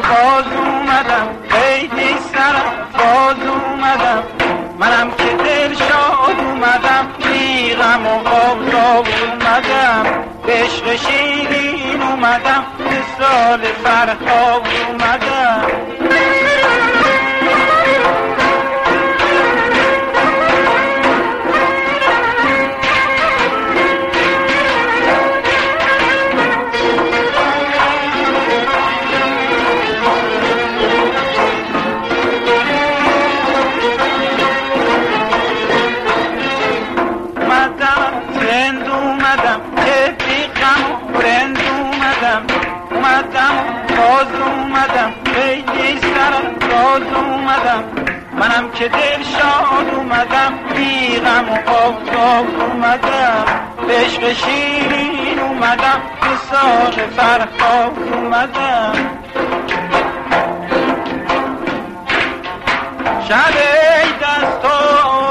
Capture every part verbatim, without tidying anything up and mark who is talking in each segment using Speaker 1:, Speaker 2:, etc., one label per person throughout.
Speaker 1: باز اومدم خیلی سرم باز اومدم منم که دل شاد اومدم بی غم و آفتاب اومدم به عشق شیرین اومدم به سال فرخاب اومدم اومدم باز اومدم خیلی سرم باز اومدم منم که دل شاد اومدم بی غم و آفتاب اومدم به عشق شیرین اومدم به سال فرخاب اومدم شب دستا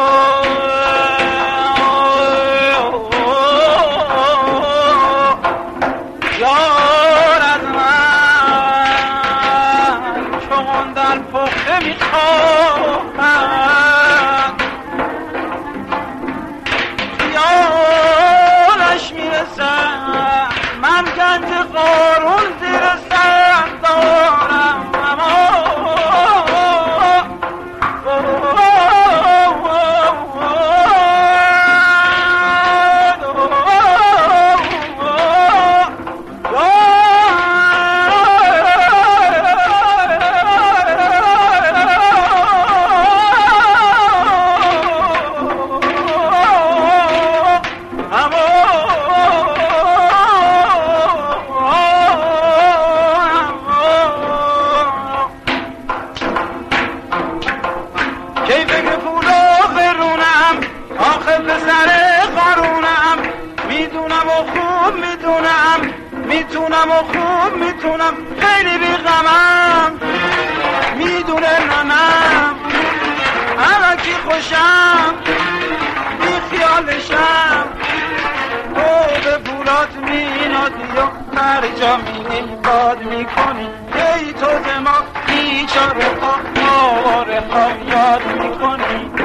Speaker 1: یارش میرسم من گنج قارون زیر سر دارم میتونم و خوب میتونم خیلی بی غمم میدونه ننم همه کی خوشم بی خیالشم تو به پولات مینادی و هر جا میری باد میکنی ای تو زمان بیچاره ها آواره ها یاد میکنی